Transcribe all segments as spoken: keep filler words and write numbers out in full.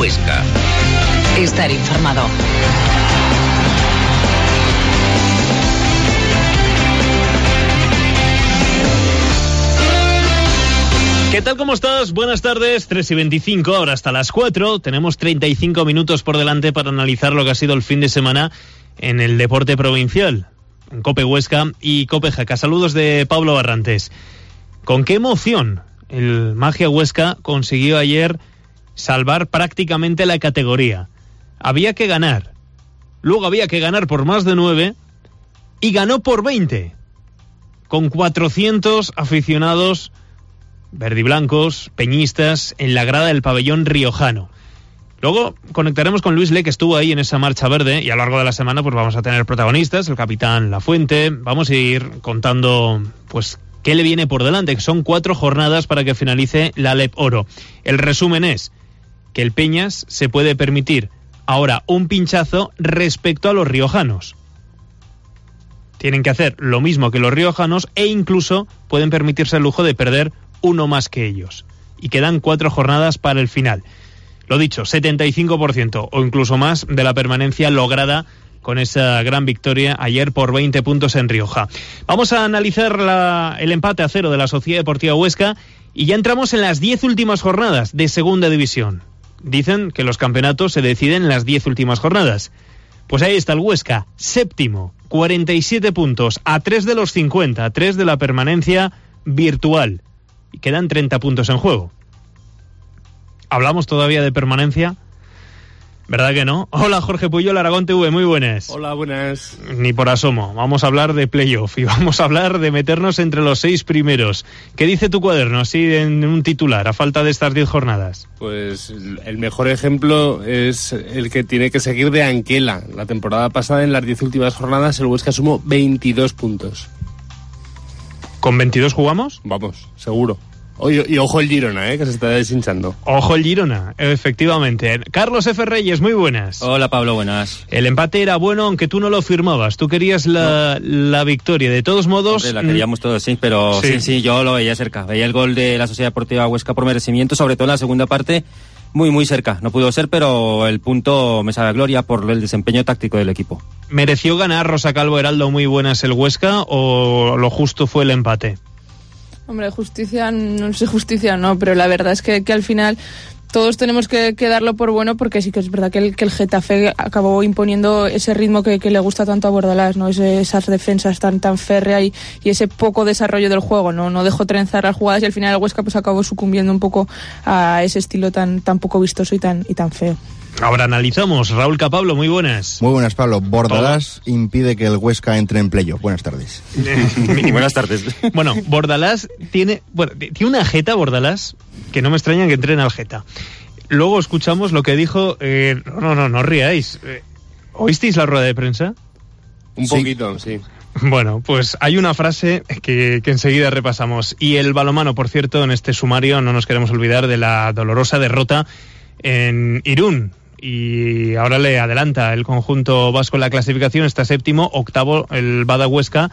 Huesca. Estar informado. ¿Qué tal? ¿Cómo estás? Buenas tardes, tres y veinticinco, ahora hasta las cuatro. Tenemos treinta y cinco minutos por delante para analizar lo que ha sido el fin de semana en el deporte provincial, en Cope Huesca y Cope Jaca. Saludos de Pablo Barrantes. ¿Con qué emoción el Magia Huesca consiguió ayer salvar prácticamente la categoría? Había que ganar, luego había que ganar por más de nueve y ganó por veinte, con cuatrocientos aficionados verdiblancos, peñistas, en la grada del pabellón riojano. Luego conectaremos con Luis Le, que estuvo ahí en esa marcha verde, y a lo largo de la semana pues vamos a tener protagonistas, el capitán Lafuente. Vamos a ir contando pues qué le viene por delante, que son cuatro jornadas para que finalice la Alep Oro. El resumen es que el Peñas se puede permitir ahora un pinchazo respecto a los riojanos. Tienen que hacer lo mismo que los riojanos e incluso pueden permitirse el lujo de perder uno más que ellos. Y quedan cuatro jornadas para el final. Lo dicho, setenta y cinco por ciento o incluso más de la permanencia lograda con esa gran victoria ayer por veinte puntos en Rioja. Vamos a analizar la, el empate a cero de la Sociedad Deportiva Huesca y ya entramos en las diez últimas jornadas de Segunda División. Dicen que los campeonatos se deciden en las diez últimas jornadas. Pues ahí está el Huesca, séptimo, cuarenta y siete puntos, a tres de los cincuenta, a tres de la permanencia virtual. Y quedan treinta puntos en juego. ¿Hablamos todavía de permanencia? ¿Verdad que no? Hola, Jorge Puyol, Aragón T V, muy buenas. Hola, buenas. Ni por asomo. Vamos a hablar de playoff y vamos a hablar de meternos entre los seis primeros. ¿Qué dice tu cuaderno, así en un titular, a falta de estas diez jornadas? Pues el mejor ejemplo es el que tiene que seguir de Anquela. La temporada pasada, en las diez últimas jornadas, el Huesca sumó veintidós puntos. ¿Con veintidós jugamos? Vamos, seguro. Y, y ojo el Girona, ¿eh? Que se está deshinchando. Ojo el Girona, efectivamente. Carlos F. Reyes, muy buenas. Hola, Pablo, buenas. El empate era bueno, aunque tú no lo firmabas. Tú querías la, no. la victoria. De todos modos... Hombre, la queríamos todos, sí, pero sí. sí, sí, yo lo veía cerca. Veía el gol de la Sociedad Deportiva Huesca por merecimiento, sobre todo en la segunda parte, muy, muy cerca. No pudo ser, pero el punto me sabe a gloria por el desempeño táctico del equipo. ¿Mereció ganar Rosa Calvo Heraldo muy buenas el Huesca o lo justo fue el empate? Hombre, justicia, no sé justicia no, pero la verdad es que, que al final todos tenemos que, que darlo por bueno, porque sí que es verdad que el, que el Getafe acabó imponiendo ese ritmo que, que le gusta tanto a Bordalás, ¿no? Ese, esas defensas tan tan férreas y, y ese poco desarrollo del juego, ¿no? No dejó trenzar las jugadas y al final el Huesca pues acabó sucumbiendo un poco a ese estilo tan, tan poco vistoso y tan, y tan feo. Ahora analizamos. Raúl Capablo, muy buenas. Muy buenas, Pablo. Bordalás Hola. impide que el Huesca entre en playoff. Buenas tardes. Buenas tardes. Bueno, Bordalás tiene, bueno, tiene una jeta, Bordalás, que no me extraña que entre en Algeta. Luego escuchamos lo que dijo... Eh, no, no, no ríais. Eh, ¿Oísteis la rueda de prensa? Un sí. poquito, sí. Bueno, pues hay una frase que, que enseguida repasamos. Y el balonmano, por cierto, en este sumario no nos queremos olvidar de la dolorosa derrota en Irún. Y ahora le adelanta el conjunto vasco en la clasificación, está séptimo, octavo el Bada Huesca.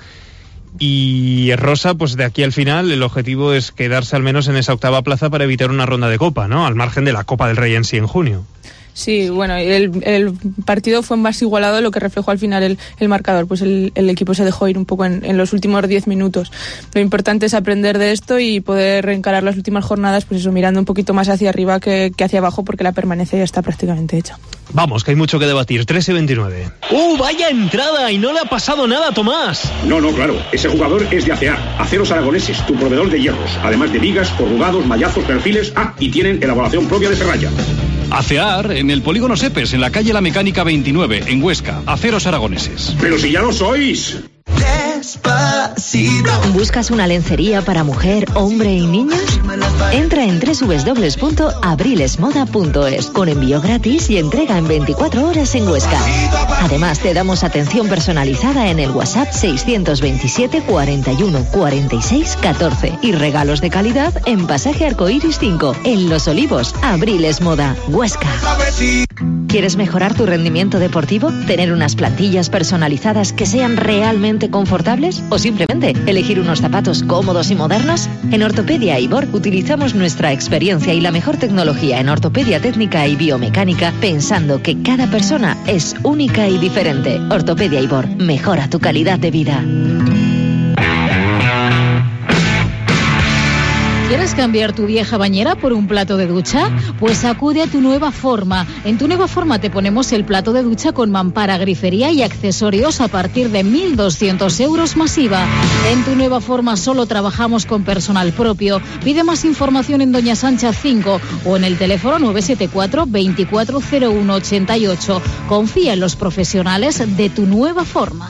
Y Rosa, pues de aquí al final el objetivo es quedarse al menos en esa octava plaza para evitar una ronda de Copa, ¿no? Al margen de la Copa del Rey en sí en junio. Sí, bueno, el, el partido fue más igualado de lo que reflejó al final el, el marcador, pues el, el equipo se dejó ir un poco en, en los últimos diez minutos. Lo importante es aprender de esto y poder reencarar las últimas jornadas, pues eso, mirando un poquito más hacia arriba que, que hacia abajo, porque la permanencia ya está prácticamente hecha. Vamos, que hay mucho que debatir. tres y veintinueve. ¡Uh, vaya entrada! Y no le ha pasado nada a Tomás. No, no, claro. Ese jugador es de A C A, Aceros Aragoneses, tu proveedor de hierros. Además de vigas, corrugados, mallazos, perfiles. Ah, y tienen elaboración propia de Ferralla. ACEAR en el polígono Sepes, en la calle La Mecánica veintinueve, en Huesca. Aceros Aragoneses. ¡Pero si ya lo sois! ¿Buscas una lencería para mujer, hombre y niños? Entra en doble u doble u doble u punto abrilesmoda punto es con envío gratis y entrega en veinticuatro horas en Huesca. Además te damos atención personalizada en el WhatsApp seiscientos veintisiete cuarenta y uno cuarenta y seis catorce y regalos de calidad en Pasaje Arcoiris cinco, en Los Olivos. Abriles Moda, Huesca. ¿Quieres mejorar tu rendimiento deportivo? ¿Tener unas plantillas personalizadas que sean realmente confortables? ¿O simplemente elegir unos zapatos cómodos y modernos? En Ortopedia Ibor utilizamos utilizamos nuestra experiencia y la mejor tecnología en ortopedia técnica y biomecánica, pensando que cada persona es única y diferente. Ortopedia Ibor, mejora tu calidad de vida. ¿Quieres cambiar tu vieja bañera por un plato de ducha? Pues acude a Tu Nueva Forma. En Tu Nueva Forma te ponemos el plato de ducha con mampara, grifería y accesorios a partir de mil doscientos euros masiva. En Tu Nueva Forma solo trabajamos con personal propio. Pide más información en Doña Sancha cinco o en el teléfono nueve siete cuatro, veinticuatro cero uno ochenta y ocho. Confía en los profesionales de Tu Nueva Forma.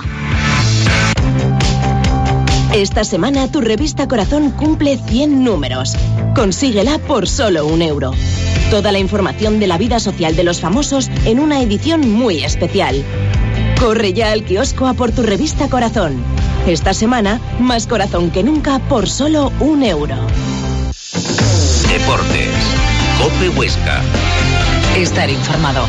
Esta semana tu revista Corazón cumple cien números. Consíguela por solo un euro. Toda la información de la vida social de los famosos en una edición muy especial. Corre ya al kiosco a por tu revista Corazón. Esta semana, más corazón que nunca por solo un euro. Deportes. COPE Huesca. Estar informado.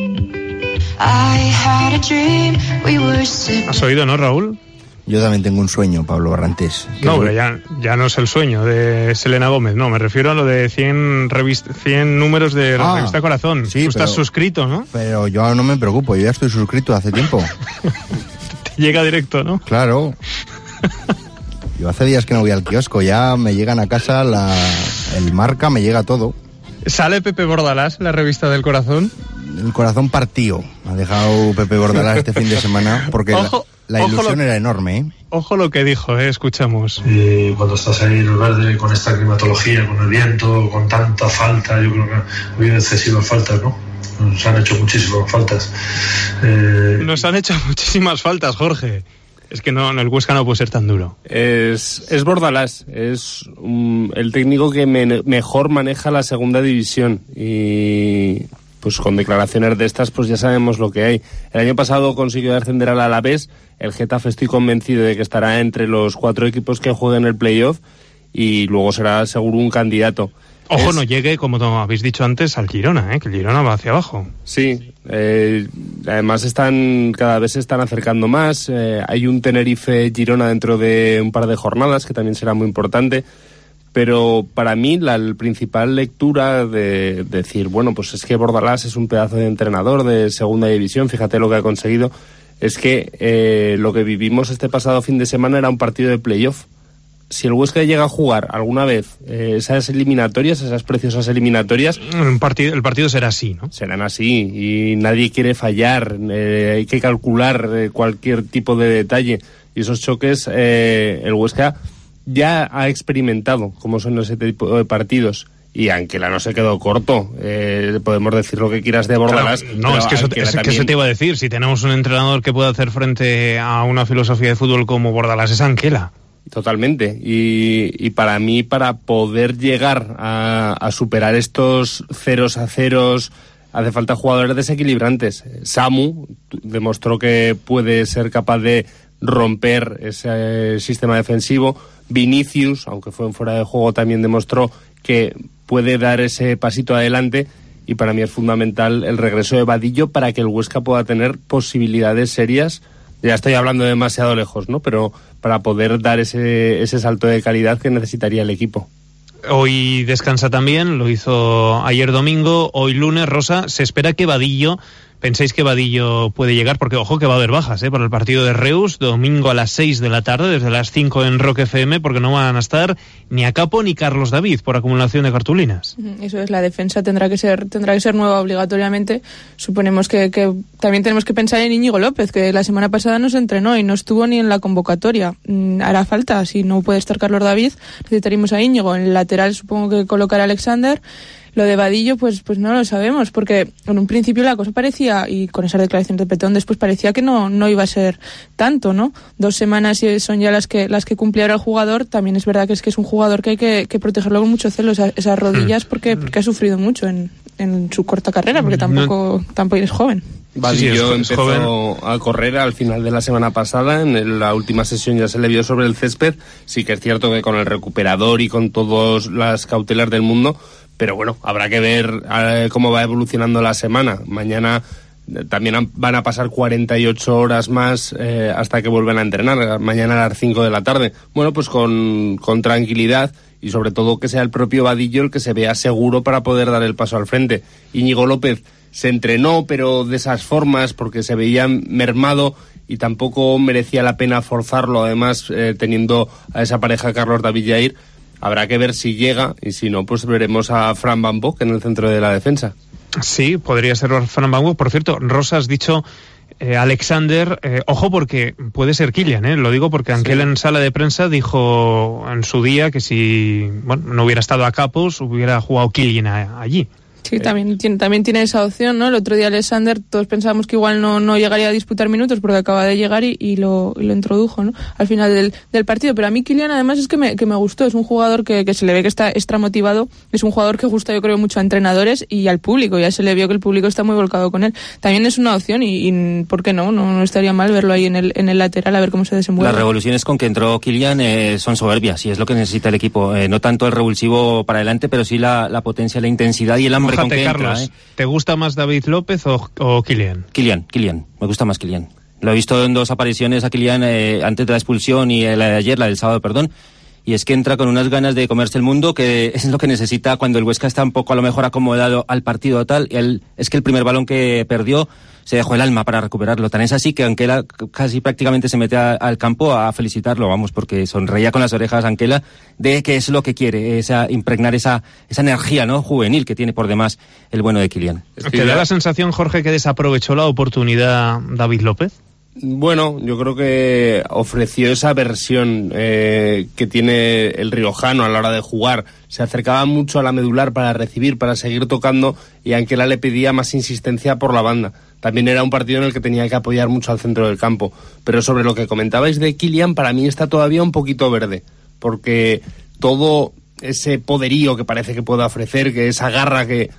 ¿Has oído, no, Raúl? Yo también tengo un sueño, Pablo Barrantes. No, pero ya, ya no es el sueño de Selena Gómez, no, me refiero a lo de cien, revist- cien números de ah, revista Corazón. Sí, Tú estás pero, suscrito, ¿no? Pero yo no me preocupo, yo ya estoy suscrito hace tiempo. Te llega directo, ¿no? Claro. Yo hace días que no voy al kiosco, ya me llegan a casa la, el marca, me llega todo. ¿Sale Pepe Bordalás en la revista del Corazón? El corazón partido ha dejado Pepe Bordalás este fin de semana, porque Ojo. la, la ilusión lo, era enorme, ¿eh? Ojo lo que dijo, ¿eh? Escuchamos. Eh, cuando estás ahí en el verde, con esta climatología, con el viento, con tanta falta, yo creo que ha habido excesivas faltas, ¿no? Nos han hecho muchísimas faltas. Eh... Nos han hecho muchísimas faltas, Jorge. Es que no, no, el Huesca no puede ser tan duro. Es, es Bordalás, es um, el técnico que me, mejor maneja la segunda división y... pues con declaraciones de estas, pues ya sabemos lo que hay. El año pasado consiguió ascender al Alavés, el Getafe estoy convencido de que estará entre los cuatro equipos que jueguen el playoff y luego será seguro un candidato. Ojo, es... no llegue, como habéis dicho antes, al Girona, ¿eh? Que el Girona va hacia abajo. Sí, eh, además están cada vez se están acercando más, eh, hay un Tenerife-Girona dentro de un par de jornadas que también será muy importante. Pero para mí la, la principal lectura de, de decir, bueno, pues es que Bordalás es un pedazo de entrenador de segunda división, fíjate lo que ha conseguido, es que eh, lo que vivimos este pasado fin de semana era un partido de playoff. Si el Huesca llega a jugar alguna vez eh, esas eliminatorias, esas preciosas eliminatorias... Un partido, el partido será así, ¿no? Serán así y nadie quiere fallar, eh, hay que calcular eh, cualquier tipo de detalle y esos choques eh, el Huesca... ya ha experimentado cómo son ese tipo de partidos y Anquela no se quedó corto, eh, podemos decir lo que quieras de Bordalás. Claro, no, es que, eso, es también... que eso te iba a decir, si tenemos un entrenador que puede hacer frente a una filosofía de fútbol como Bordalás es Anquela. Totalmente, y, y para mí, para poder llegar a, a superar estos ceros a ceros, hace falta jugadores desequilibrantes. Samu demostró que puede ser capaz de romper ese sistema defensivo. Vinicius, aunque fue en fuera de juego, también demostró que puede dar ese pasito adelante y para mí es fundamental el regreso de Vadillo para que el Huesca pueda tener posibilidades serias. Ya estoy hablando demasiado lejos, ¿no? Pero para poder dar ese, ese salto de calidad que necesitaría el equipo. Hoy descansa también, lo hizo ayer domingo, hoy lunes, Rosa, se espera que Vadillo... ¿Pensáis que Vadillo puede llegar? Porque, ojo, que va a haber bajas, ¿eh? Para el partido de Reus, domingo a las seis de la tarde, desde las cinco en Rock F M, porque no van a estar ni Acapo ni Carlos David por acumulación de cartulinas. Eso es, la defensa tendrá que ser tendrá que ser nueva obligatoriamente. Suponemos que, que también tenemos que pensar en Íñigo López, que la semana pasada no se entrenó y no estuvo ni en la convocatoria. Mm, hará falta, si no puede estar Carlos David, necesitaríamos a Íñigo. En el lateral supongo que colocará a Alexander. Lo de Vadillo, pues pues no lo sabemos, porque en un principio la cosa parecía, y con esas declaraciones de Petón después parecía que no no iba a ser tanto, ¿no? Dos semanas son ya las que las que cumple ahora el jugador. También es verdad que es que es un jugador que hay que, que protegerlo con mucho celo, esas, esas rodillas, porque porque ha sufrido mucho en, en su corta carrera, porque tampoco no. tampoco es joven. Vadillo sí, sí, es, empezó es joven. a correr al final de la semana pasada, en la última sesión ya se le vio sobre el césped. Sí que es cierto que con el recuperador y con todas las cautelas del mundo, pero bueno, habrá que ver eh, cómo va evolucionando la semana. Mañana eh, también han, van a pasar cuarenta y ocho horas más eh, hasta que vuelvan a entrenar, mañana a las cinco de la tarde. Bueno, pues con, con tranquilidad y sobre todo que sea el propio Vadillo el que se vea seguro para poder dar el paso al frente. Íñigo López se entrenó, pero de esas formas, porque se veía mermado y tampoco merecía la pena forzarlo, además eh, teniendo a esa pareja Carlos David Jair. Habrá que ver si llega, y si no, pues veremos a Fran Van Bock en el centro de la defensa. Sí, podría ser Fran Van Bock. Por cierto, Rosa, has dicho eh, Alexander, eh, ojo porque puede ser Kylian, ¿eh? Lo digo porque Anquela sí. En sala de prensa dijo en su día que si bueno no hubiera estado a Capos, hubiera jugado Kylian a, allí. Sí, también tiene, también tiene esa opción, ¿no? El otro día Alexander, todos pensábamos que igual no, no llegaría a disputar minutos porque acaba de llegar y, y, lo, y lo introdujo, ¿no? Al final del, del partido. Pero a mí Kylian además es que me, que me gustó, es un jugador que, que se le ve que está extra motivado, es un jugador que gusta yo creo mucho a entrenadores y al público, ya se le vio que el público está muy volcado con él. También es una opción y, y ¿por qué no? no? No estaría mal verlo ahí en el, en el lateral a ver cómo se desenvuelve. Las revoluciones con que entró Kylian eh, son soberbias y es lo que necesita el equipo. Eh, no tanto el revulsivo para adelante, pero sí la, la potencia, la intensidad y el hambre. Mójate, con que Carlos. Entra, ¿eh? ¿Te gusta más David López o, o Kylian? Kylian, Kylian. Me gusta más Kylian. Lo he visto en dos apariciones a Kylian eh, antes de la expulsión y la de ayer, la del sábado, perdón. Y es que entra con unas ganas de comerse el mundo, que es lo que necesita cuando el Huesca está un poco a lo mejor acomodado al partido o tal. Y él, es que el primer balón que perdió se dejó el alma para recuperarlo. Tan es así que Anquela casi prácticamente se mete a, al campo a felicitarlo, vamos, porque sonreía con las orejas Anquela de que es lo que quiere, esa impregnar esa esa energía, ¿no?, juvenil que tiene por demás el bueno de Kylian. ¿Te da la sensación, Jorge, que desaprovechó la oportunidad David López? Bueno, yo creo que ofreció esa versión eh, que tiene el riojano a la hora de jugar. Se acercaba mucho a la medular para recibir, para seguir tocando, y Anquela le pedía más insistencia por la banda. También era un partido en el que tenía que apoyar mucho al centro del campo. Pero sobre lo que comentabais de Kylian, para mí está todavía un poquito verde, porque todo ese poderío que parece que pueda ofrecer, que esa garra que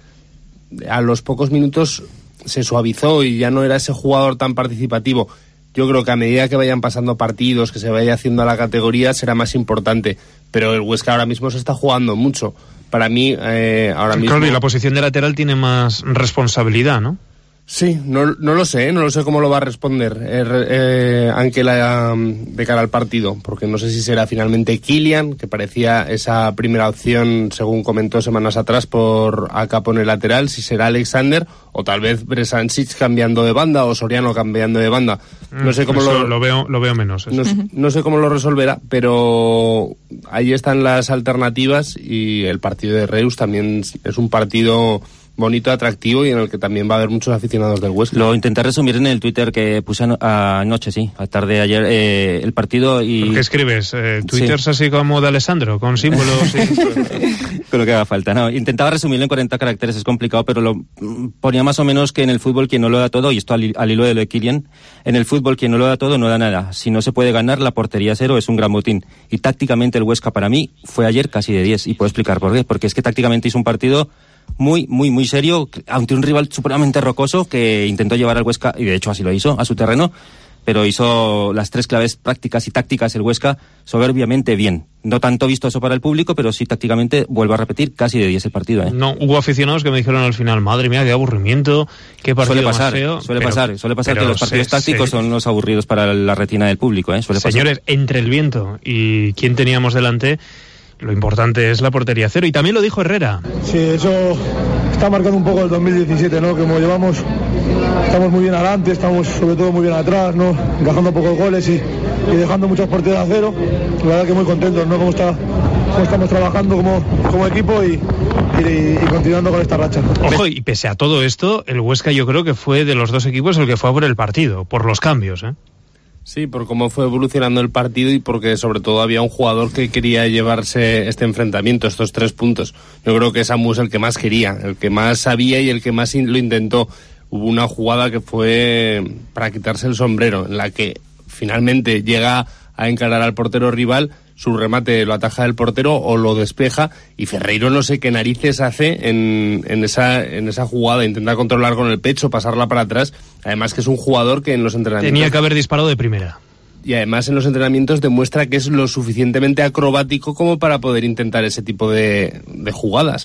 a los pocos minutos se suavizó y ya no era ese jugador tan participativo. Yo creo que a medida que vayan pasando partidos, que se vaya haciendo a la categoría, será más importante. Pero el Huesca ahora mismo se está jugando mucho. Para mí, eh, ahora mismo... Claro, y la posición de lateral tiene más responsabilidad, ¿no? Sí, no, no lo sé, no lo sé cómo lo va a responder eh, eh, Anquela de cara al partido, porque no sé si será finalmente Kylian, que parecía esa primera opción, según comentó semanas atrás, por Acapo en el lateral, si será Alexander, o tal vez Bresancic cambiando de banda, o Soriano cambiando de banda. No sé cómo lo, lo veo, lo veo menos. No, no sé cómo lo resolverá, pero ahí están las alternativas, y el partido de Reus también es un partido bonito, atractivo, y en el que también va a haber muchos aficionados del Huesca. Lo intenté resumir en el Twitter que puse anoche, sí, a tarde de ayer, eh, el partido y... ¿Qué escribes? Eh, ¿Twitters sí. Así como de Alessandro, con símbolos? Y... con lo que haga falta, no. Intentaba resumirlo en cuarenta caracteres, es complicado, pero lo ponía más o menos que en el fútbol quien no lo da todo, y esto al, al hilo de lo de Kylian, en el fútbol quien no lo da todo no da nada. Si no se puede ganar, la portería cero es un gran botín. Y tácticamente el Huesca para mí fue ayer casi de diez, y puedo explicar por qué. Porque es que tácticamente hizo un partido muy, muy, muy serio ante un rival supremamente rocoso que intentó llevar al Huesca, y de hecho así lo hizo, a su terreno, pero hizo las tres claves prácticas y tácticas el Huesca soberbiamente bien. No tanto vistoso para el público, pero sí tácticamente, vuelvo a repetir, casi de diez el partido, ¿eh? No, hubo aficionados que me dijeron al final, madre mía, qué aburrimiento, qué partido suele pasar, más feo. Suele pero, pasar, suele pasar que los partidos se, tácticos se... son los aburridos para la retina del público, ¿eh? Suele Señores, pasar. Entre el viento y quién teníamos delante, lo importante es la portería cero, y también lo dijo Herrera. Sí, eso está marcando un poco el dos mil diecisiete, ¿no? Como llevamos, estamos muy bien adelante, estamos sobre todo muy bien atrás, ¿no? Encajando pocos goles y, y dejando muchas porterías a cero. La verdad que muy contentos, ¿no? Cómo, está, cómo estamos trabajando como, como equipo y, y, y continuando con esta racha. Ojo, y pese a todo esto, el Huesca yo creo que fue de los dos equipos el que fue a por el partido, por los cambios, ¿eh? Sí, por cómo fue evolucionando el partido y porque sobre todo había un jugador que quería llevarse este enfrentamiento, estos tres puntos. Yo creo que Samu es el que más quería, el que más sabía y el que más lo intentó. Hubo una jugada que fue para quitarse el sombrero, en la que finalmente llega a encarar al portero rival, su remate lo ataja el portero o lo despeja, y Ferreiro no sé qué narices hace en, en esa en esa jugada, intenta controlar con el pecho, pasarla para atrás, además que es un jugador que en los entrenamientos... Tenía que haber disparado de primera. Y además en los entrenamientos demuestra que es lo suficientemente acrobático como para poder intentar ese tipo de, de jugadas.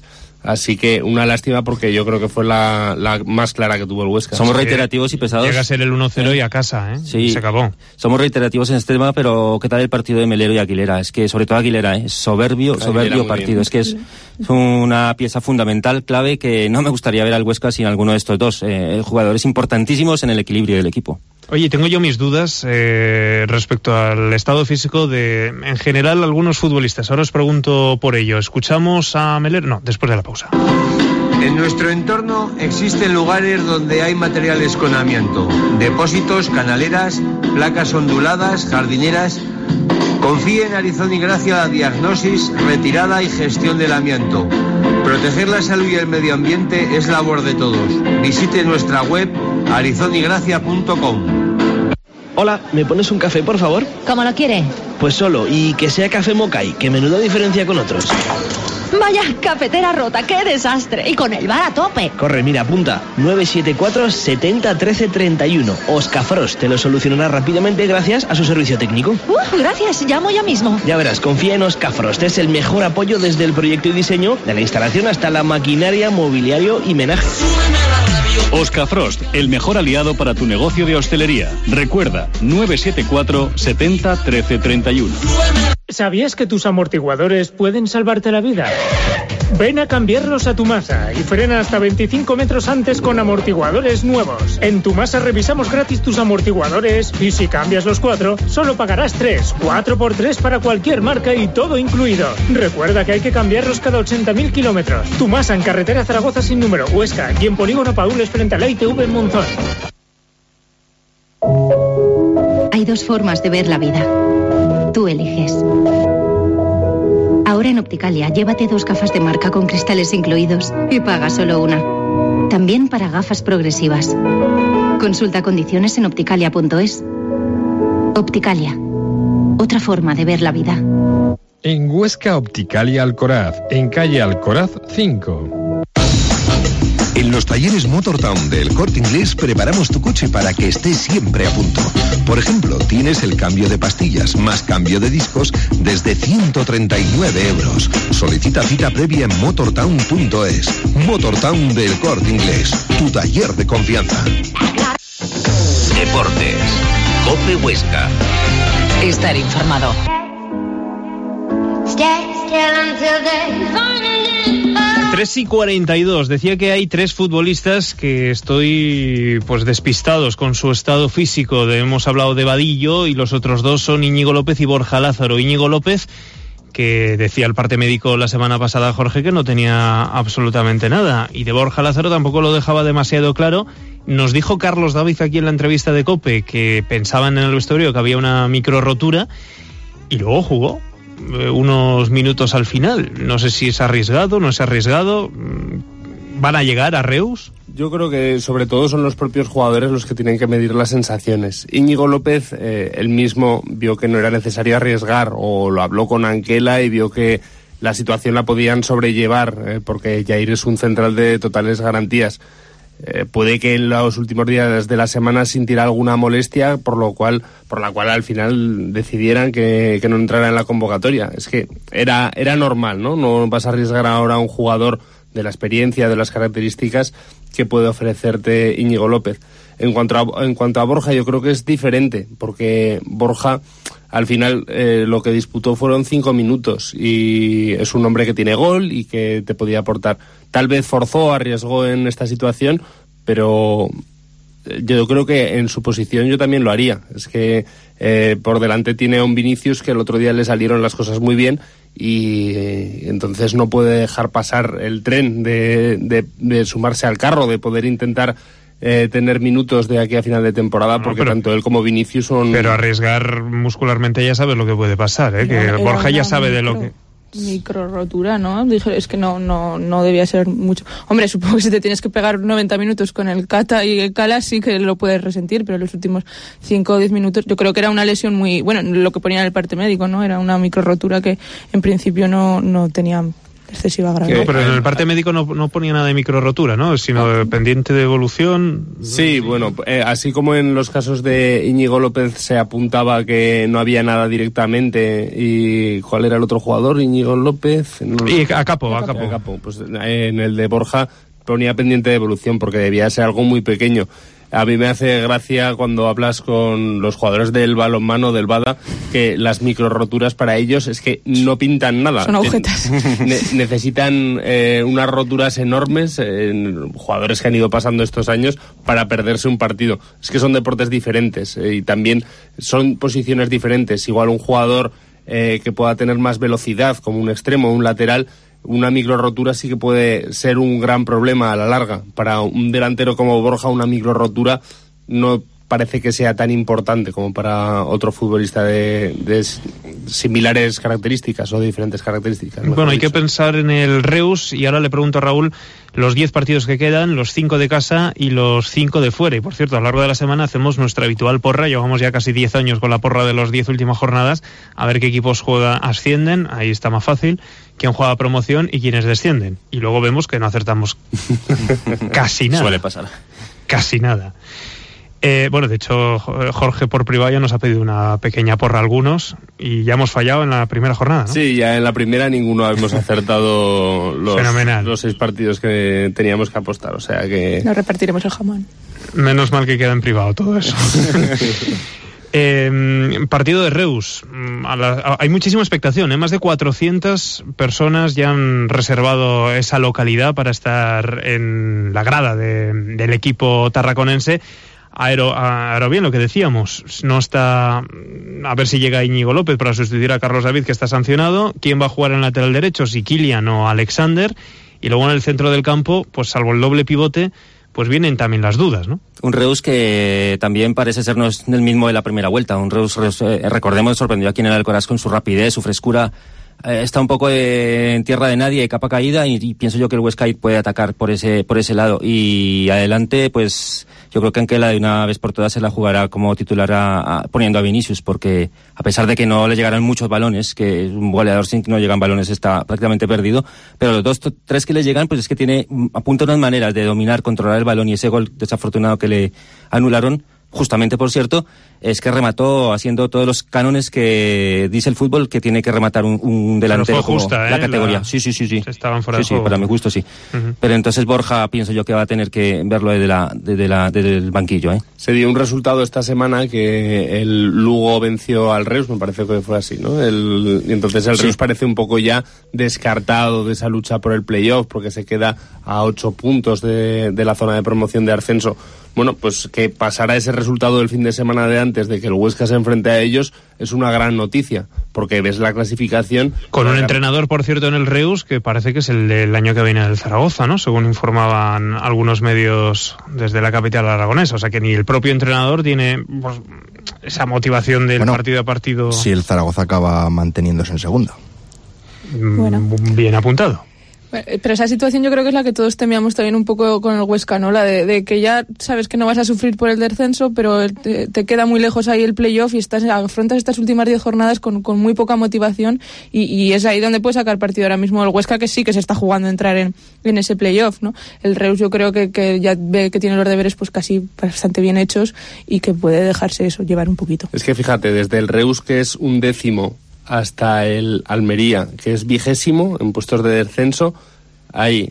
Así que una lástima porque yo creo que fue la, la más clara que tuvo el Huesca. Somos reiterativos y pesados. Llega a ser el uno cero y a casa, ¿eh? Sí. Se acabó. Somos reiterativos en este tema, pero ¿qué tal el partido de Melero y Aguilera? Es que, sobre todo Aguilera, ¿eh? Soberbio, Aguilera soberbio partido. Bien. Es que es una pieza fundamental, clave, que no me gustaría ver al Huesca sin alguno de estos dos eh, jugadores importantísimos en el equilibrio del equipo. Oye, tengo yo mis dudas eh, respecto al estado físico de, en general, algunos futbolistas. Ahora os pregunto por ello. ¿Escuchamos a Melero? No, después de la pausa. En nuestro entorno existen lugares donde hay materiales con amianto, depósitos, canaleras, placas onduladas, jardineras. Confíe en Arizón y Gracia la diagnosis, retirada y gestión del amianto. Proteger la salud y el medio ambiente es labor de todos. Visite nuestra web arizón y gracia punto com. Hola, ¿me pones un café, por favor? ¿Cómo lo quiere? Pues solo, y que sea café Mokai, que menuda diferencia con otros. Vaya, cafetera rota, qué desastre. Y con el bar a tope. Corre, mira, apunta. nueve siete cuatro, setenta, trece, treinta y uno. Oscafrost te lo solucionará rápidamente gracias a su servicio técnico. Uh, gracias, llamo ya mismo. Ya verás, confía en Oscafrost. Es el mejor apoyo desde el proyecto y diseño, de la instalación hasta la maquinaria, mobiliario y menaje. Oscafrost, el mejor aliado para tu negocio de hostelería. Recuerda, nueve siete cuatro, setenta, trece, treinta y uno. ¿Sabías que tus amortiguadores pueden salvarte la vida? Ven a cambiarlos a Tumasa y frena hasta veinticinco metros antes con amortiguadores nuevos. En Tumasa revisamos gratis tus amortiguadores y si cambias los cuatro, solo pagarás tres. Cuatro por tres para cualquier marca y todo incluido. Recuerda que hay que cambiarlos cada ochenta mil kilómetros. Tumasa en carretera Zaragoza sin número, Huesca, y en Polígono Paules frente a la I T V en Monzón. Hay dos formas de ver la vida. Tú eliges. Ahora en Opticalia, llévate dos gafas de marca con cristales incluidos y paga solo una. También para gafas progresivas. Consulta condiciones en opticalia punto es. Opticalia. Otra forma de ver la vida. En Huesca, Opticalia Alcoraz, en calle Alcoraz cinco. En los talleres Motortown del Corte Inglés preparamos tu coche para que esté siempre a punto. Por ejemplo, tienes el cambio de pastillas más cambio de discos desde ciento treinta y nueve euros. Solicita cita previa en motortown punto es. Motortown del Corte Inglés, tu taller de confianza. Deportes. COPE Huesca. Estar informado. tres y cuarenta y dos. Decía que hay tres futbolistas que estoy pues despistados con su estado físico. De, hemos hablado de Vadillo y los otros dos son Íñigo López y Borja Lázaro. Íñigo López, que decía el parte médico la semana pasada, Jorge, que no tenía absolutamente nada. Y de Borja Lázaro tampoco lo dejaba demasiado claro. Nos dijo Carlos David aquí en la entrevista de COPE que pensaban en el vestuario que había una micro rotura y luego jugó unos minutos al final. No sé si es arriesgado, no es arriesgado. ¿Van a llegar a Reus? Yo creo que sobre todo son los propios jugadores los que tienen que medir las sensaciones. Íñigo López, eh, él mismo vio que no era necesario arriesgar, o lo habló con Anquela y vio que la situación la podían sobrellevar, eh, porque Jair es un central de totales garantías. Eh, puede que en los últimos días de la semana sintiera alguna molestia, por lo cual, por la cual al final decidieran que, que no entrara en la convocatoria. Es que era, era normal, ¿no? No vas a arriesgar ahora a un jugador de la experiencia, de las características que puede ofrecerte Íñigo López. En cuanto a, en cuanto a Borja, yo creo que es diferente, porque Borja al final eh, lo que disputó fueron cinco minutos y es un hombre que tiene gol y que te podía aportar. Tal vez forzó, arriesgó en esta situación, pero yo creo que en su posición yo también lo haría. Es que eh, por delante tiene a un Vinicius que el otro día le salieron las cosas muy bien y eh, entonces no puede dejar pasar el tren de, de, de sumarse al carro, de poder intentar Eh, tener minutos de aquí a final de temporada, no, porque pero, tanto él como Vinicius son... Pero arriesgar muscularmente ya sabes lo que puede pasar, ¿eh? Que Borja ya sabe micro, de lo que... Micro rotura, ¿no? Dije, es que no, no, no debía ser mucho. Hombre, supongo que si te tienes que pegar noventa minutos con el Cata y el Cala sí que lo puedes resentir, pero los últimos cinco o diez minutos yo creo que era una lesión muy... Bueno, lo que ponía en el parte médico, ¿no? Era una micro rotura que en principio no, no tenía excesiva gravedad. No, pero en el parte médico no, no ponía nada de micro rotura, ¿no? Sino ah. pendiente de evolución. Sí, bueno, eh, así como en los casos de Íñigo López se apuntaba que no había nada directamente, y ¿cuál era el otro jugador? Íñigo López. No, y a Capo, a Capo. A Capo. Pues en el de Borja ponía pendiente de evolución porque debía ser algo muy pequeño. A mí me hace gracia cuando hablas con los jugadores del balonmano, del Bada, que las micro roturas para ellos es que no pintan nada. Son agujetas. Ne- necesitan eh, unas roturas enormes, eh, jugadores que han ido pasando estos años, para perderse un partido. Es que son deportes diferentes eh, y también son posiciones diferentes. Igual un jugador eh, que pueda tener más velocidad, como un extremo o un lateral, una micro rotura sí que puede ser un gran problema a la larga. Para un delantero como Borja, una micro rotura no parece que sea tan importante como para otro futbolista de, de similares características o de diferentes características. Bueno, hay que pensar en el Reus, y ahora le pregunto a Raúl los diez partidos que quedan, los cinco de casa y los cinco de fuera. Y por cierto, a lo largo de la semana hacemos nuestra habitual porra, llevamos ya casi diez años con la porra de los diez últimas jornadas, a ver qué equipos juega, ascienden, ahí está más fácil, quién juega promoción y quiénes descienden. Y luego vemos que no acertamos casi nada. Suele pasar. Casi nada. Eh, bueno, de hecho, Jorge por privado ya nos ha pedido una pequeña porra a algunos y ya hemos fallado en la primera jornada, ¿no? Sí, ya en la primera ninguno hemos acertado los, los seis partidos que teníamos que apostar, o sea que... Nos repartiremos el jamón. Menos mal que queda en privado todo eso. Eh, partido de Reus. A la, a, hay muchísima expectación, ¿eh? Más de cuatrocientas personas ya han reservado esa localidad para estar en la grada de, del equipo tarraconense. Aero, aero bien, lo que decíamos, no está, a ver si llega Íñigo López para sustituir a Carlos David, que está sancionado. ¿Quién va a jugar en lateral derecho? Si Kylian o Alexander. Y luego en el centro del campo, pues salvo el doble pivote, pues vienen también las dudas, ¿no? Un Reus que también parece ser no es el mismo de la primera vuelta. Un Reus, Reus eh, recordemos, sorprendió aquí en el Alcoraz con su rapidez, su frescura. Eh, está un poco de, en tierra de nadie, capa caída, y, y pienso yo que el Huesca puede atacar por ese por ese lado. Y adelante, pues yo creo que Anquela de una vez por todas se la jugará como titular a, a, poniendo a Vinicius, porque a pesar de que no le llegarán muchos balones, que un goleador sin que no llegan balones está prácticamente perdido, pero los dos, tres que le llegan, pues es que tiene, apunta unas maneras de dominar, controlar el balón, y ese gol desafortunado que le anularon, justamente, por cierto, es que remató haciendo todos los cánones que dice el fútbol que tiene que rematar un, un delantero. Pero fue justa, como ¿eh? la categoría. La... Sí, sí, sí, sí. Estaban fuera sí, de sí, juego. para mi gusto sí. Uh-huh. Pero entonces Borja pienso yo que va a tener que verlo desde la, desde la, desde el banquillo, ¿eh? Se dio un resultado esta semana que el Lugo venció al Reus, me parece que fue así, ¿no? El, y entonces el sí. Reus parece un poco ya descartado de esa lucha por el playoff, porque se queda a ocho puntos de, de la zona de promoción de ascenso. Bueno, pues que pasara ese resultado del fin de semana de antes, de que el Huesca se enfrente a ellos, es una gran noticia, porque ves la clasificación... Con un entrenador, por cierto, en el Reus, que parece que es el del año que viene del Zaragoza, ¿no? Según informaban algunos medios desde la capital aragonesa. O sea que ni el propio entrenador tiene pues, esa motivación del bueno, partido a partido... Si el Zaragoza acaba manteniéndose en segunda. Bueno. Bien apuntado. Pero esa situación yo creo que es la que todos temíamos también un poco con el Huesca, ¿no? La de, de que ya sabes que no vas a sufrir por el descenso, pero te, te queda muy lejos ahí el playoff y estás afrontas estas últimas diez jornadas con, con muy poca motivación y, y es ahí donde puedes sacar partido ahora mismo el Huesca, que sí que se está jugando a entrar en, en ese playoff, ¿no? El Reus yo creo que, que ya ve que tiene los deberes pues casi bastante bien hechos y que puede dejarse eso llevar un poquito. Es que fíjate, desde el Reus, que es un décimo, hasta el Almería, que es vigésimo en puestos de descenso, ahí,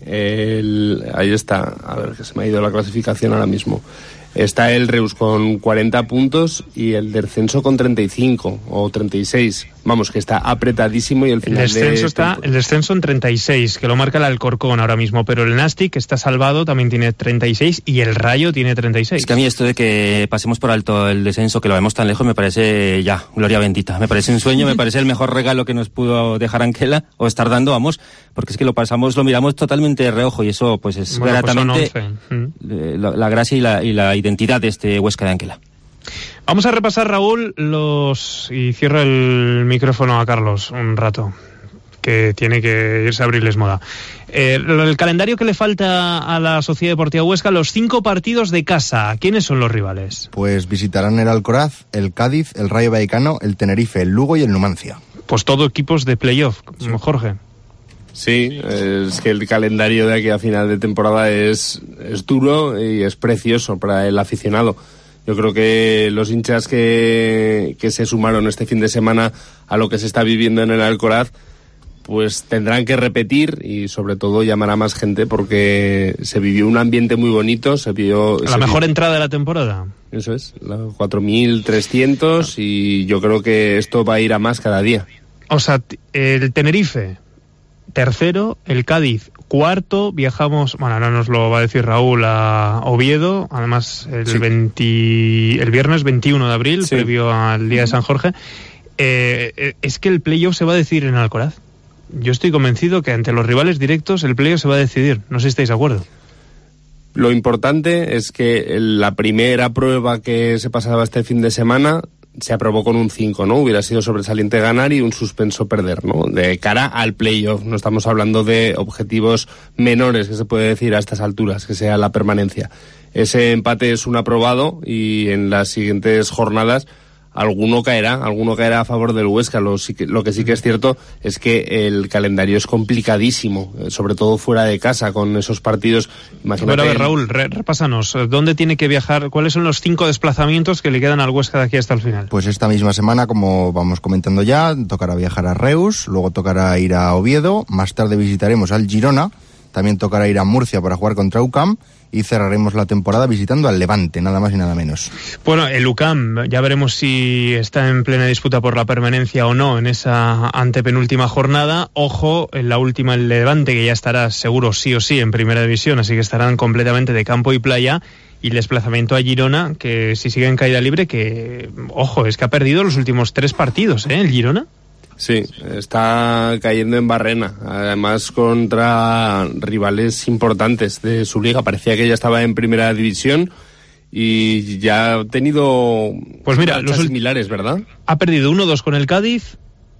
el, ahí está, a ver, que se me ha ido la clasificación ahora mismo. Está el Reus con cuarenta puntos y el descenso con treinta y cinco o treinta y seis. Vamos, que está apretadísimo y el final el descenso de está el descenso en treinta y seis, que lo marca el Alcorcón ahora mismo, pero el Nastic, que está salvado, también tiene treinta y seis y el Rayo tiene treinta y seis. Es que a mí esto de que pasemos por alto el descenso, que lo vemos tan lejos, me parece ya gloria bendita. Me parece un sueño, me parece el mejor regalo que nos pudo dejar Anquela o estar dando, vamos, porque es que lo pasamos, lo miramos totalmente de reojo y eso pues es bueno, gratamente pues la, la gracia y la, y la identidad de este Huesca de Anquela. Vamos a repasar, Raúl, los y cierro el micrófono a Carlos un rato, que tiene que irse a Abriles Moda. Eh, el calendario que le falta a la Sociedad Deportiva Huesca, los cinco partidos de casa. ¿Quiénes son los rivales? Pues visitarán el Alcoraz, el Cádiz, el Rayo Vallecano, el Tenerife, el Lugo y el Numancia. Pues todo equipos de playoff, sí. Jorge. Sí, es que el calendario de aquí a final de temporada es, es duro y es precioso para el aficionado. Yo creo que los hinchas que, que se sumaron este fin de semana a lo que se está viviendo en el Alcoraz, pues tendrán que repetir y sobre todo llamar a más gente porque se vivió un ambiente muy bonito, se vio... La se mejor vio, entrada de la temporada. Eso es, cuatro mil trescientos y yo creo que esto va a ir a más cada día. O sea, el Tenerife, tercero, el Cádiz, cuarto, viajamos, bueno, ahora nos lo va a decir Raúl, a Oviedo, además el, sí. veinte, el viernes veintiuno de abril, sí. previo al día de San Jorge. Eh, es que el playoff se va a decidir en Alcoraz. Yo estoy convencido que ante los rivales directos el playoff se va a decidir. No sé si estáis de acuerdo. Lo importante es que la primera prueba que se pasaba este fin de semana se aprobó con un cinco, ¿no? Hubiera sido sobresaliente ganar y un suspenso perder, ¿no? De cara al playoff. No estamos hablando de objetivos menores, que se puede decir a estas alturas, que sea la permanencia. Ese empate es un aprobado y en las siguientes jornadas alguno caerá, alguno caerá a favor del Huesca. Lo, sí que, lo que sí que es cierto es que el calendario es complicadísimo, sobre todo fuera de casa, con esos partidos. Imagínate. Pero a ver, Raúl, re, repásanos, ¿dónde tiene que viajar? ¿Cuáles son los cinco desplazamientos que le quedan al Huesca de aquí hasta el final? Pues esta misma semana, como vamos comentando ya, tocará viajar a Reus, luego tocará ir a Oviedo, más tarde visitaremos al Girona, también tocará ir a Murcia para jugar contra U C A M y cerraremos la temporada visitando al Levante, nada más y nada menos. Bueno, el U C A M, ya veremos si está en plena disputa por la permanencia o no en esa antepenúltima jornada. Ojo, en la última el Levante, que ya estará seguro sí o sí en primera división, así que estarán completamente de campo y playa. Y el desplazamiento a Girona, que si sigue en caída libre, que, ojo, es que ha perdido los últimos tres partidos, ¿eh? El Girona. Sí, está cayendo en barrena, además contra rivales importantes de su liga. Parecía que ya estaba en primera división y ya ha tenido pues mira, los similares, ¿verdad? Ha perdido uno dos con el Cádiz,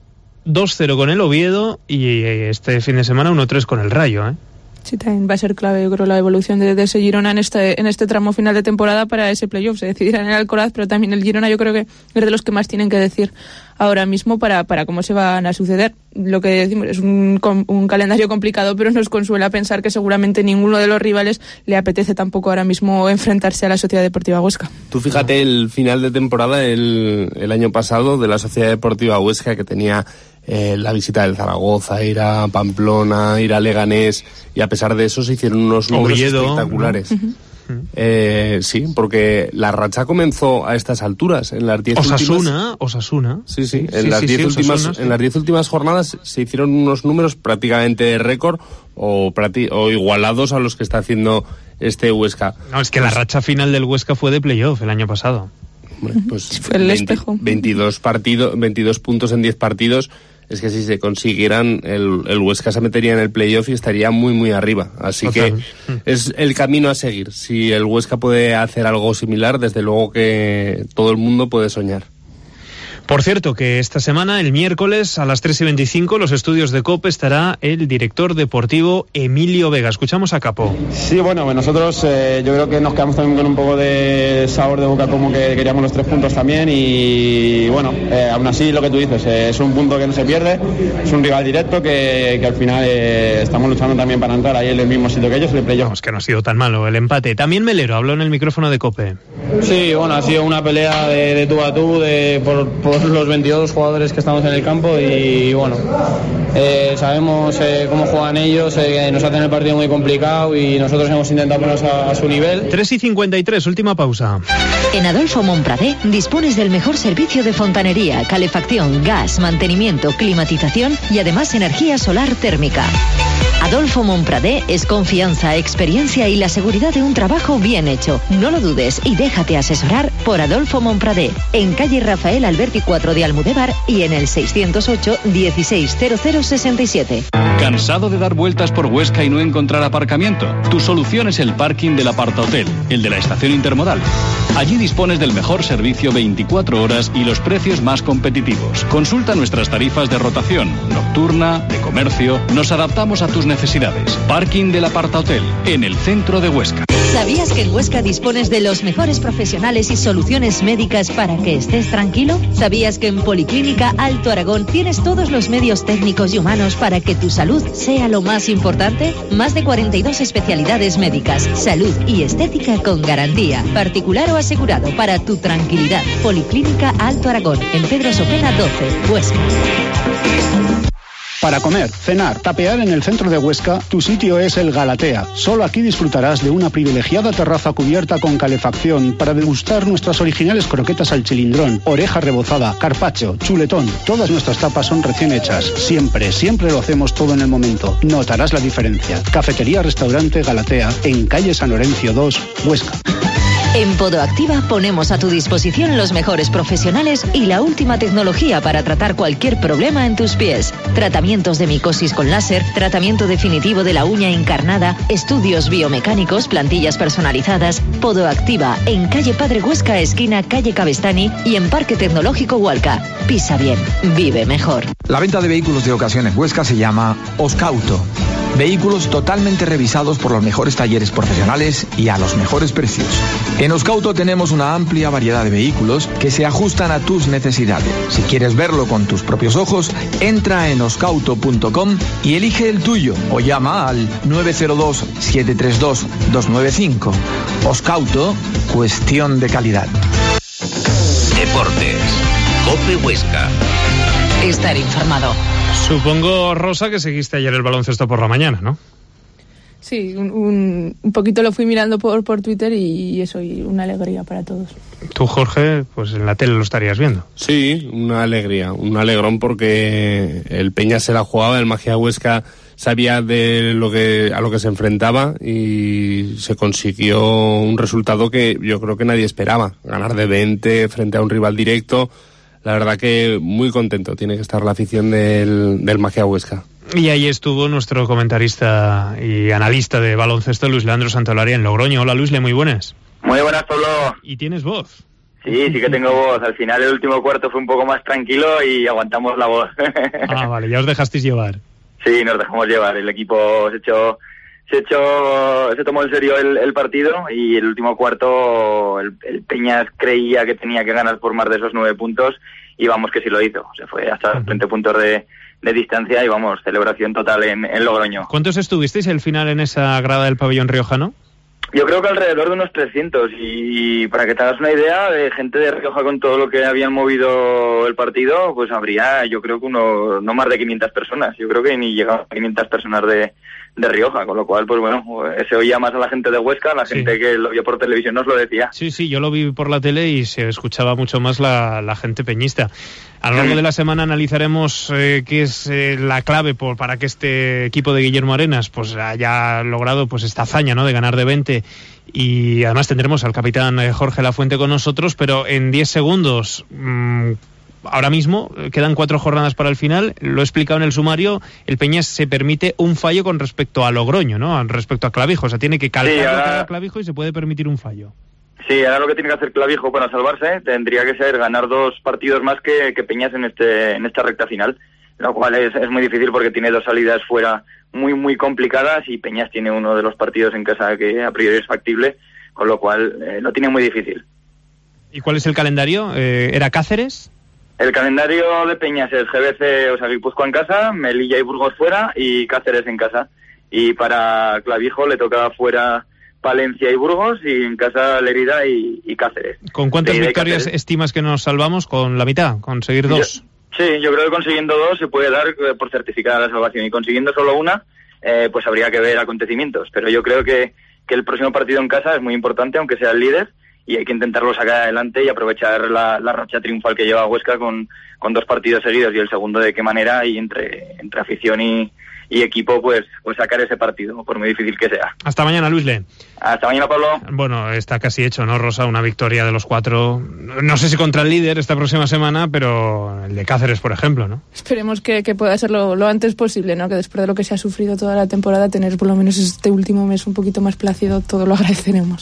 dos cero con el Oviedo y este fin de semana uno tres con el Rayo, ¿eh? Sí, también va a ser clave, yo creo, la evolución de, de ese Girona en este en este tramo final de temporada para ese playoff. Se decidirá en el Alcoraz, pero también el Girona yo creo que es de los que más tienen que decir ahora mismo para, para cómo se van a suceder. Lo que decimos es un, un calendario complicado, pero nos consuela pensar que seguramente ninguno de los rivales le apetece tampoco ahora mismo enfrentarse a la Sociedad Deportiva Huesca. Tú fíjate el final de temporada el, el año pasado de la Sociedad Deportiva Huesca, que tenía Eh, la visita del Zaragoza, ir a Pamplona, ir a Leganés, y a pesar de eso se hicieron unos números Oviedo, espectaculares. ¿No? Uh-huh. Eh, sí, porque la racha comenzó a estas alturas, en las diez Osasuna, últimas... Osasuna. Sí, sí, en sí, las diez sí, últimas, Osasuna, sí. en las diez últimas jornadas se hicieron unos números prácticamente de récord o, practi- o igualados a los que está haciendo este Huesca. No, es que pues... la racha final del Huesca fue de playoff el año pasado. Bueno, pues fue el veinte, espejo. veintidós, partido, veintidós puntos en diez partidos. Es que si se consiguieran, el, el Huesca se metería en el playoff y estaría muy, muy arriba. Así Total. que es el camino a seguir. Si el Huesca puede hacer algo similar, desde luego que todo el mundo puede soñar. Por cierto, que esta semana, el miércoles, a las tres y veinticinco, los estudios de COPE estará el director deportivo Emilio Vega. Escuchamos a Capo. Sí, bueno, nosotros eh, yo creo que nos quedamos también con un poco de sabor de boca, como que queríamos los tres puntos también, y bueno, eh, aún así lo que tú dices, eh, es un punto que no se pierde, es un rival directo que, que al final eh, estamos luchando también para entrar ahí en el mismo sitio que ellos, el playoff. No, es que no ha sido tan malo el empate. También Melero habló en el micrófono de COPE. Sí, bueno, ha sido una pelea de, de tú a tú, de, por, por los veintidós jugadores que estamos en el campo, y bueno, eh, sabemos eh, cómo juegan ellos, eh, nos hacen el partido muy complicado y nosotros hemos intentado ponernos a, a su nivel. tres y cincuenta y tres, última pausa. En Adolfo Montpradé dispones del mejor servicio de fontanería, calefacción, gas, mantenimiento, climatización y además energía solar térmica. Adolfo Montpradé es confianza, experiencia y la seguridad de un trabajo bien hecho. No lo dudes y déjate asesorar por Adolfo Montpradé, en calle Rafael Alberti cuatro de Almudévar y en el seiscientos ocho, dieciséis cero cero sesenta y siete. ¿Cansado de dar vueltas por Huesca y no encontrar aparcamiento? Tu solución es el parking del Apartahotel, el de la estación intermodal. Allí dispones del mejor servicio veinticuatro horas y los precios más competitivos. Consulta nuestras tarifas de rotación, nocturna, de comercio. Nos adaptamos a tus necesidades. Parking del Apartahotel, en el centro de Huesca. ¿Sabías que en Huesca dispones de los mejores profesionales y soluciones médicas para que estés tranquilo? ¿Sabías que en Policlínica Alto Aragón tienes todos los medios técnicos y humanos para que tu salud sea lo más importante? Más de cuarenta y dos especialidades médicas, salud y estética con garantía, particular o asegurado, para tu tranquilidad. Policlínica Alto Aragón, en Pedro Sopena doce, Huesca. Para comer, cenar, tapear en el centro de Huesca, tu sitio es el Galatea. Solo aquí disfrutarás de una privilegiada terraza cubierta con calefacción para degustar nuestras originales croquetas al chilindrón, oreja rebozada, carpaccio, chuletón. Todas nuestras tapas son recién hechas. Siempre, siempre lo hacemos todo en el momento. Notarás la diferencia. Cafetería-restaurante Galatea, en calle San Lorenzo dos, Huesca. En Podoactiva ponemos a tu disposición los mejores profesionales y la última tecnología para tratar cualquier problema en tus pies. Tratamientos de micosis con láser, tratamiento definitivo de la uña encarnada, estudios biomecánicos, plantillas personalizadas. Podoactiva, en calle Padre Huesca, esquina calle Cabestani, y en Parque Tecnológico Hualca. Pisa bien, vive mejor. La venta de vehículos de ocasión en Huesca se llama Oscauto. Vehículos totalmente revisados por los mejores talleres profesionales y a los mejores precios. En Oscauto tenemos una amplia variedad de vehículos que se ajustan a tus necesidades. Si quieres verlo con tus propios ojos, entra en oscauto punto com y elige el tuyo o llama al nueve cero dos, siete tres dos, dos nueve cinco. Oscauto, cuestión de calidad. Deportes. COPE Huesca. Estar informado. Supongo, Rosa, que seguiste ayer el baloncesto por la mañana, ¿no? Sí, un, un, un poquito lo fui mirando por, por Twitter y eso, y una alegría para todos. Tú, Jorge, pues en la tele lo estarías viendo. Sí, una alegría, un alegrón, porque el Peña se la jugaba, el Magia Huesca sabía de lo que a lo que se enfrentaba y se consiguió un resultado que yo creo que nadie esperaba, ganar de veinte frente a un rival directo. La verdad que muy contento tiene que estar la afición del, del Magia Huesca. Y ahí estuvo nuestro comentarista y analista de baloncesto, Luis Leandro Santolaria, en Logroño. Hola, Luis, muy buenas. Muy buenas, Pablo. ¿Y tienes voz? Sí, sí que tengo voz. Al final el último cuarto fue un poco más tranquilo y aguantamos la voz. Ah, vale, ya os dejasteis llevar. Sí, nos dejamos llevar. El equipo se echó, se echó, se tomó en serio el, el partido, y el último cuarto el, el Peñas creía que tenía que ganar por más de esos nueve puntos y vamos que sí lo hizo. Se fue hasta los veinte puntos de, de distancia y vamos, celebración total en, en Logroño. ¿Cuántos estuvisteis al final en esa grada del pabellón riojano? Yo creo que alrededor de unos trescientos, y para que te hagas una idea, de gente de Rioja con todo lo que habían movido el partido, pues habría, yo creo que uno, no más de quinientas personas. Yo creo que ni llegaban a quinientas personas de, de Rioja, con lo cual, pues bueno, se oía más a la gente de Huesca, la gente sí. que lo vio por televisión nos lo decía. Sí, sí, yo lo vi por la tele y se escuchaba mucho más la, la gente peñista. A lo largo de la semana analizaremos eh, qué es eh, la clave por, para que este equipo de Guillermo Arenas pues haya logrado pues esta hazaña, ¿no?, de ganar de veinte, y además tendremos al capitán eh, Jorge Lafuente con nosotros, pero en diez segundos, mmm, ahora mismo quedan cuatro jornadas para el final. Lo he explicado en el sumario, el Peñas se permite un fallo con respecto a Logroño, ¿no?, respecto a Clavijo, o sea, tiene que calcar sí, ahora... a Clavijo y se puede permitir un fallo. Sí, ahora lo que tiene que hacer Clavijo para salvarse tendría que ser ganar dos partidos más que, que Peñas en este en esta recta final, lo cual es, es muy difícil porque tiene dos salidas fuera muy muy complicadas y Peñas tiene uno de los partidos en casa que a priori es factible, con lo cual eh, lo tiene muy difícil. ¿Y cuál es el calendario? Eh, ¿Era Cáceres? El calendario de Peñas es G B C, o sea, Guipúzcoa en casa, Melilla y Burgos fuera y Cáceres en casa. Y para Clavijo le toca fuera Palencia y Burgos, y en casa Lerida y, y Cáceres. ¿Con cuántas victorias estimas que nos salvamos? ¿Con la mitad? ¿Conseguir dos? Yo, sí, yo creo que consiguiendo dos se puede dar por certificada la salvación, y consiguiendo solo una, eh, pues habría que ver acontecimientos. Pero yo creo que, que el próximo partido en casa es muy importante, aunque sea el líder, y hay que intentarlo sacar adelante y aprovechar la, la racha triunfal que lleva Huesca con, con dos partidos seguidos, y el segundo de qué manera, y entre, entre afición y, y equipo, pues, pues sacar ese partido, por muy difícil que sea. Hasta mañana, Luisle. Hasta mañana, Pablo. Bueno, está casi hecho, ¿no, Rosa? Una victoria de los cuatro, no sé si contra el líder esta próxima semana, pero el de Cáceres, por ejemplo, ¿no? Esperemos que, que pueda ser lo, lo antes posible, ¿no? Que después de lo que se ha sufrido toda la temporada, tener por lo menos este último mes un poquito más plácido, todo lo agradeceremos.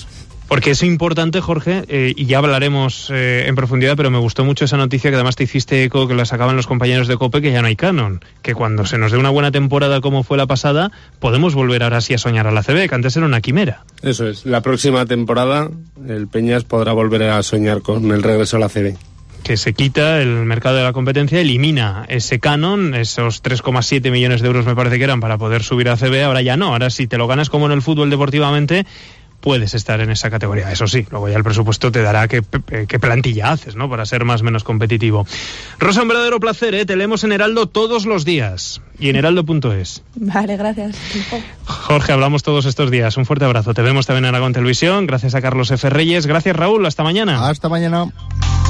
Porque es importante, Jorge, eh, y ya hablaremos eh, en profundidad, pero me gustó mucho esa noticia que además te hiciste eco, que la sacaban los compañeros de COPE, que ya no hay canon. Que cuando se nos dé una buena temporada como fue la pasada, podemos volver ahora sí a soñar a la A C B, que antes era una quimera. Eso es. La próxima temporada el Peñas podrá volver a soñar con el regreso a la A C B. Que se quita el mercado de la competencia, elimina ese canon, esos tres coma siete millones de euros me parece que eran para poder subir a A C B, ahora ya no, ahora si te lo ganas como en el fútbol deportivamente, puedes estar en esa categoría. Eso sí, luego ya el presupuesto te dará qué, qué plantilla haces, ¿no? Para ser más o menos competitivo. Rosa, un verdadero placer, ¿eh? Te leemos en Heraldo todos los días y en heraldo punto es. Vale, gracias. Jorge, hablamos todos estos días. Un fuerte abrazo. Te vemos también en Aragón Televisión. Gracias a Carlos F. Reyes. Gracias, Raúl. Hasta mañana. Hasta mañana.